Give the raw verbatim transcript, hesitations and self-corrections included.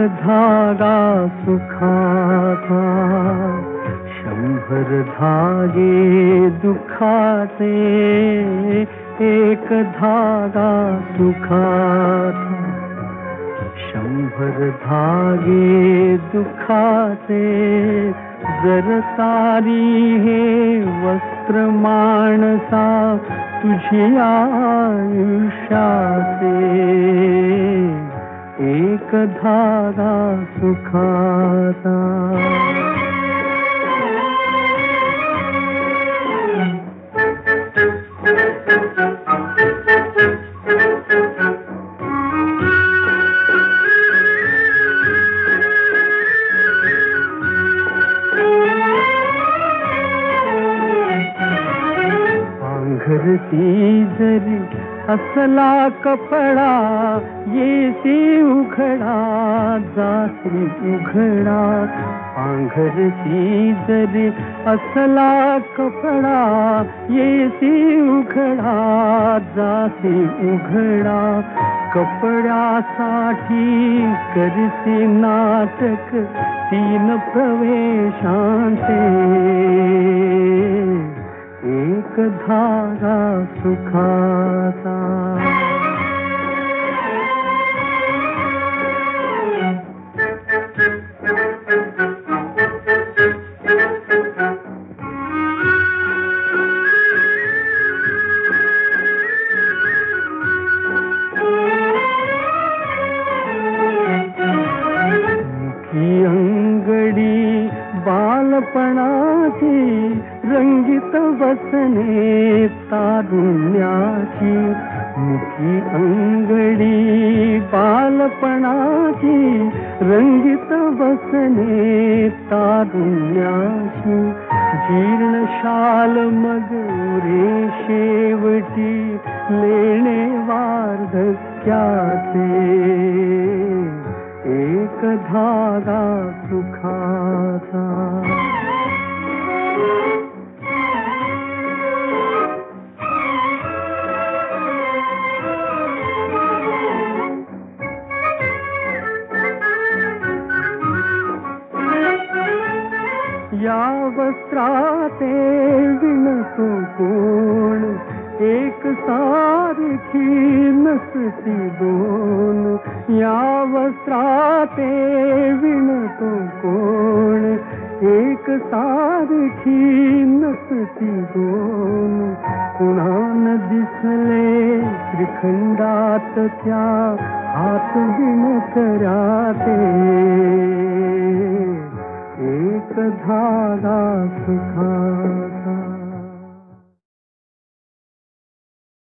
धागा सुखाचा, शंभर धागे दुखाचे. एक धागा सुखाचा, शंभर धागे दुखाचे. जर तारी हे वस्त्र माणसा तुझी आयुष्याचे, एक धागा सुखाचा. पांघरती जरी असला कपडा, येसी उघडा जासी उघडा. पांघरती जरी असला कपडा, येसी उघडा जासी उघडा. कपड्यासाठी करसी नाटक तीन प्रवेशांचे, एक धागा सुखाचा. मुखी अंगडी बालपणाची, रंगीत वसने तारुण्याची. मुखी अंगडी बालपणाची, रंगीत वसने तारुण्याची. जीर्ण शाल मग रे शेवटी, लेणे वार्धक्याचे. एक धागा सुखाचा. या वस्त्राते विणतो कोण, एक सारखी नसती दोन. या वस्त्राते विणतो कोण, एक सारखी नसती दोन. कुणान दिसले त्रिखंडात त्या, हात विणकऱ्याचे. एक धागा सुखा.